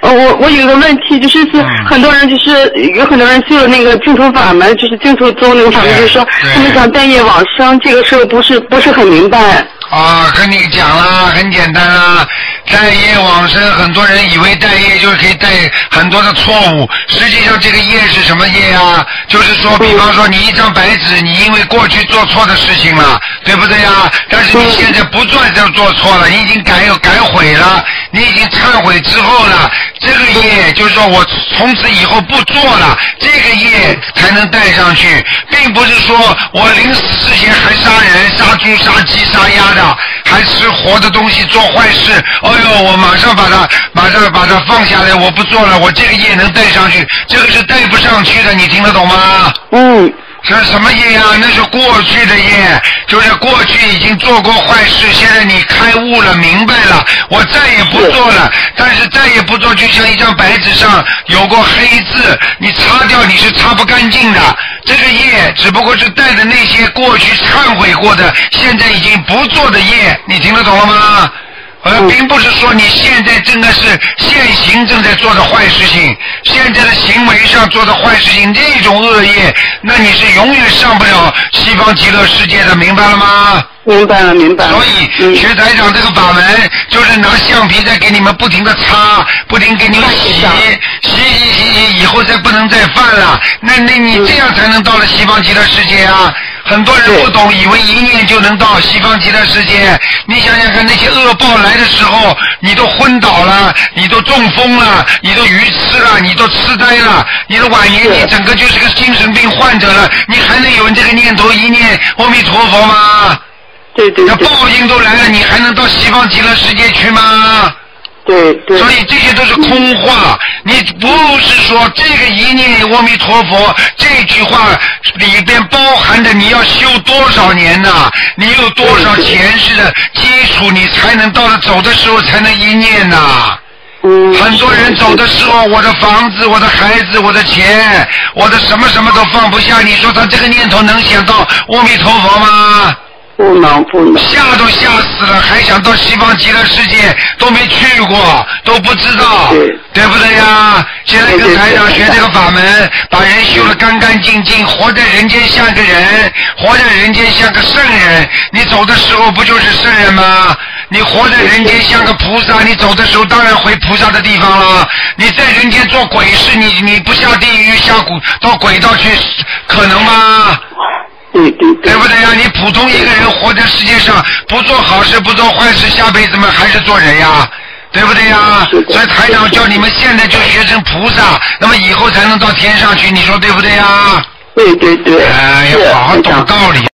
我有个问题，就是很多人就是有很多人修了那个净土法门，就是净土宗那个法门，就是说他们想带业往生，这个时候不是很明白。 跟你讲了，很简单啊，带业往生，很多人以为带业就是可以带很多的错误，实际上这个业是什么业啊？就是说，比方说你一张白纸，你因为过去做错的事情了，对不对啊？但是你现在不再这样做错了，你已经改悔了，你已经忏悔之后了，这个业就是说我从此以后不做了，这个业才能带上去，并不是说我临死之前还杀人、杀猪、杀鸡、杀鸭的，还吃活的东西做坏事，我马上把它放下来，我不做了，我这个业能带上去，这个是带不上去的，你听得懂吗？这是什么业呀？那是过去的业，就是过去已经做过坏事，现在你开悟了，明白了，我再也不做了。但是再也不做，就像一张白纸上有过黑字，你擦掉你是擦不干净的。这个业只不过是带着那些过去忏悔过的，现在已经不做的业，你听得懂了吗？并不是说你现在真的是现行正在做的坏事情，现在的行为上做的坏事情，这种恶业，那你是永远上不了西方极乐世界的，明白了吗？ 明白了。 所以学台长这个法门，就是拿橡皮在给你们不停的擦，不停给你们洗，以后再不能再犯了。那你这样才能到了西方极乐世界啊！很多人不懂，以为一念就能到西方极乐世界。你想想看，那些恶报来的时候，你都昏倒了，你都中风了，你都愚痴了，你都痴呆了，你的晚年你整个就是个精神病患者了，你还能有这个念头一念阿弥陀佛吗？ 对。 那报应都来了，你还能到西方极乐世界去吗？ 对。 所以这些都是空话，你不是说这个一念阿弥陀佛这句话里边包含着你要修多少年呐，你有多少前世的基础，你才能到了走的时候才能一念呐。很多人走的时候，我的房子、我的孩子、我的钱、我的什么什么都放不下，你说他这个念头能想到阿弥陀佛吗？ 不能， 吓都吓死了，还想到西方极乐世界，都没去过，都不知道，对不对呀？现在跟台长学这个法门，把人修得干干净净，活在人间像个人，活在人间像个圣人。你走的时候不就是圣人吗？你活在人间像个菩萨，你走的时候当然回菩萨的地方了。你在人间做鬼事，你不下地狱到轨道去，可能吗？对不对呀？你普通一个人活在世界上，不做好事不做坏事，下辈子嘛还是做人呀，对不对呀？所以台长叫你们现在就学成菩萨，那么以后才能到天上去，你说对不对呀？ 对。 要好好懂道理。